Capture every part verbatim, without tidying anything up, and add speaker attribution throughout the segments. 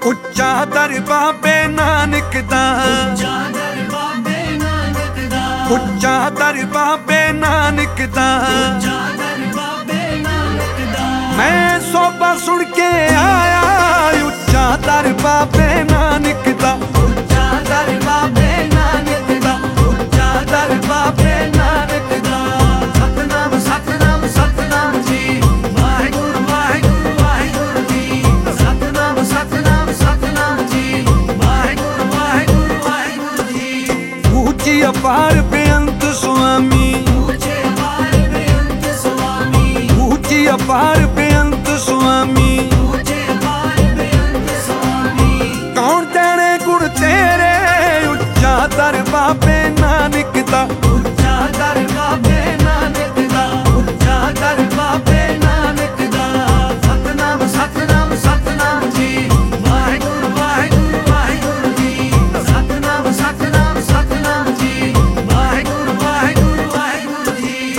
Speaker 1: ਉੱਚਾ ਦਰ ਬਾਬੇ ਨਾਨਕ ਦਾ,
Speaker 2: ਉੱਚਾ ਦਰ ਬਾਬੇ ਨਾਨਕ ਦਾ,
Speaker 1: ਉੱਚਾ ਦਰ ਬਾਬੇ ਨਾਨਕ ਦਾ,
Speaker 2: ਉੱਚਾ ਦਰ ਬਾਬੇ ਨਾਨਕ ਦਾ।
Speaker 1: ਮੈਂ ਸੋਭਾ ਸੁਣ ਕੇ ਆਇਆ ਉੱਚਾ ਦਰ ਬਾਬੇ ਨਾਨਕ ਦਾ,
Speaker 2: ਉੱਚਾ ਦਰ ਬਾਬੇ ਨਾਨਕ ਦਾ, ਉੱਚਾ ਦਰ ਬਾਬੇ ਨਾਨਕ ਦਾ। ਸਤਨਾਮ ਸਤਨਾਮ ਸਤਨਾਮ ਜੀ, ਵਾਹਿਗੁਰੂ ਵਾਹਿਗੁਰੂ ਵਾਹਿਗੁਰੂ ਜੀ। ਸਤਨਾਮ ਸਤਨਾਮ ਸਤਨਾਮ ਜੀ, ਵਾਹਿਗੁਰੂ ਵਾਹਿਗੁਰੂ ਵਾਹਿਗੁਰੂ ਜੀ।
Speaker 1: ਉੱਚੀ ਅਪਾਰ ਬੇਅੰਤ ਸੁਆਮੀ,
Speaker 2: ਉੱਚੇ ਅਪਾਰ ਬੇਅੰਤ ਸੁਆਮੀ,
Speaker 1: ਉੱਚੀ ਅਪਾਰ ਬੇਅੰਤ ਸੁਆਮੀ,
Speaker 2: ਉੱਚੇ ਅਪਾਰ ਬੇਅੰਤ ਸੁਆਮੀ।
Speaker 1: ਕੌਣ ਜਾਣੇ ਗੁਣ ਤੇਰੇ ਉੱਚਾ ਦਰ ਬਾਬੇ ਨਾਨਕ ਦਾ,
Speaker 2: ਉੱਚਾ ਦਰ ਬਾਬੇ ਨਾਨਕ ਦਾ, ਉੱਚਾ ਦਰ ਬਾਬੇ ਨਾਨਕ ਦਾ। ਸਤਨਾਮ ਸਤਨਾਮ ਸਤਨਾਮ ਜੀ, ਵਾਹਿਗੁਰੂ ਵਾਹਿਗੁਰੂ ਵਾਹਿਗੁਰੂ ਜੀ। ਸਤਨਾਮ ਸਤਨਾਮ ਸਤਨਾਮ ਜੀ, ਵਾਹਿਗੁਰੂ ਵਾਹਿਗੁਰੂ ਵਾਹਿਗੁਰੂ ਜੀ।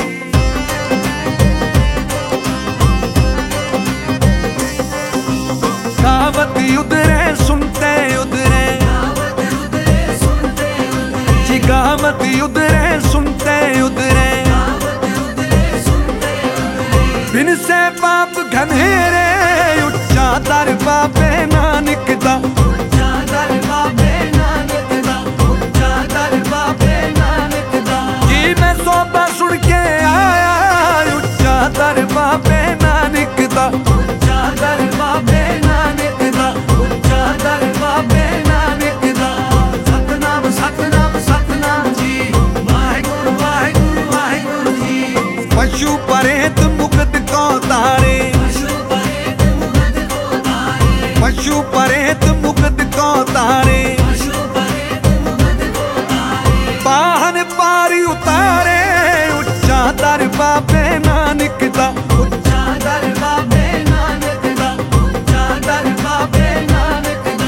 Speaker 1: दावत उधरे सुनते उधरे,
Speaker 2: दावत उधरे सुनते उधरे,
Speaker 1: जी गावत उधरे सुनते उधरे,
Speaker 2: दावत उधरे सुनते उधरे।
Speaker 1: बिन से पाप घनेरे उच्चा दर बाबे नानक दा,
Speaker 2: ਉੱਚਾ ਦਰ ਬਾਬੇ ਨਾਨਕ ਦਾ, ਉੱਚਾ ਦਰ ਬਾਬੇ ਨਾਨਕ ਦਾ।
Speaker 1: जी मैं सोभा सुन के आया उच्चा दर बाबे नानक दा,
Speaker 2: ਉੱਚਾ ਦਰ ਬਾਬੇ ਨਾਨਕ ਦਾ, ਉੱਚਾ ਦਰ ਬਾਬੇ ਨਾਨਕ ਦਾ। ਸਤਨਾਮ ਸਤਨਾਮ ਸਤਨਾਮ ਜੀ, ਵਾਹਿਗੁਰੂ ਵਾਹਿਗੁਰੂ ਵਾਹਿਗੁਰੂ ਜੀ।
Speaker 1: पशु परेत मुकद को तारे,
Speaker 2: ਪਸ਼ੂ ਪਰੇਤ ਮੁਕਤ ਕੋ ਤਾਰੇ,
Speaker 1: पशु परेत मुकद को तारे,
Speaker 2: ਪਸ਼ੂ ਪਰੇਤ ਮੁਕਤ ਕੋ ਤਾਰੇ।
Speaker 1: पाहन पारी उतारे उच्चा दर बाबे नानक दा,
Speaker 2: ਉੱਚਾ ਦਰ ਬਾਬੇ ਨਾਨਕ ਦਾ, ਉੱਚਾ ਦਰ ਬਾਬੇ ਨਾਨਕ ਦਾ।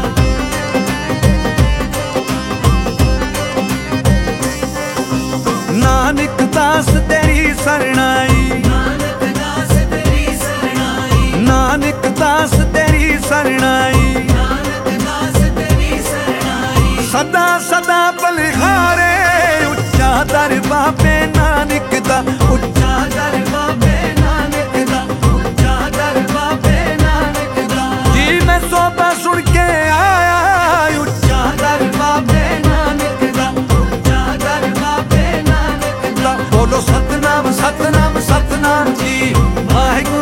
Speaker 1: नानक दास तेरी सरणाई,
Speaker 2: ਨਾਨਕ ਦਾਸ ਤੇਰੀ ਸਰਣਾਈ,
Speaker 1: नानक दास तेरी सरणाई,
Speaker 2: ਨਾਨਕ ਦਾਸ ਤੇਰੀ ਸਰਣਾਈ।
Speaker 1: सदा सदा बलिहारे उच्चा दर बाबे नानक दा,
Speaker 2: ਉੱਚਾ ਦਰ ਬਾਬੇ ਨਾਨਕ ਦਾ, ਉੱਚਾ ਦਰ ਬਾਬੇ ਨਾਨਕ ਦਾ।
Speaker 1: जी मैं सोभा सुन के आया उच्चा
Speaker 2: ਦਰ ਬਾਬੇ ਨਾਨਕ ਦਾ, ਉੱਚਾ ਦਰ ਬਾਬੇ ਨਾਨਕ ਦਾ।
Speaker 1: बोलो सतनाम
Speaker 2: ਸਤਨਾਮ ਸਤਨਾਮ ਸਤਨਾਮ ਜੀ, ਵਾਹਿਗੁਰੂ